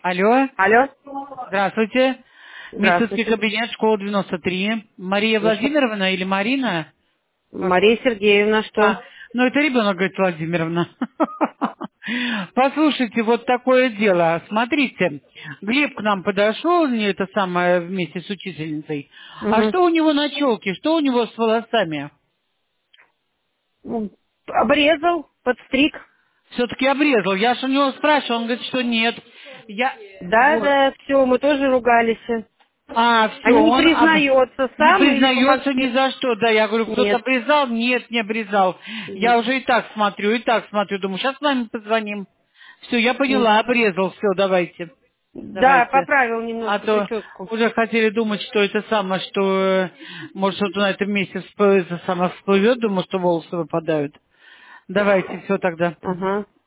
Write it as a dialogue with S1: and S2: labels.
S1: Алло,
S2: Алло.
S1: здравствуйте. Медицинский
S2: Здравствуйте.
S1: кабинет, школа 93. Мария
S2: Слушаю.
S1: Владимировна или Марина?
S2: Мария Сергеевна, что?
S1: А, ну это ребенок, говорит, Владимировна. Послушайте, вот такое дело. Смотрите, Глеб к нам подошел, не это самое, вместе с учительницей. А
S2: Угу.
S1: что у него на челке, что у него с волосами?
S2: Обрезал, подстриг.
S1: Все-таки обрезал. Я же у него спрашивал, он говорит, что нет. Я,
S2: Да,
S1: вот.
S2: да, все, мы тоже ругались.
S1: А, все,
S2: Они не
S1: он
S2: признается,
S1: не
S2: сам или
S1: признается ни
S2: помогли?
S1: за что. Да, я говорю, кто-то
S2: Нет.
S1: обрезал? Нет, не обрезал.
S2: Мгм.
S1: Я уже и так смотрю. Думаю, сейчас с вами позвоним. Все, я
S2: М.
S1: поняла, обрезал. Все, давайте.
S2: Да,
S1: Давайте.
S2: поправил
S1: А
S2: немножко
S1: то
S2: прическу.
S1: уже хотели думать, что это самое, что может что-то на этом месте это самое всплывет, думаю, что волосы выпадают. Давайте, все тогда.
S2: Ага.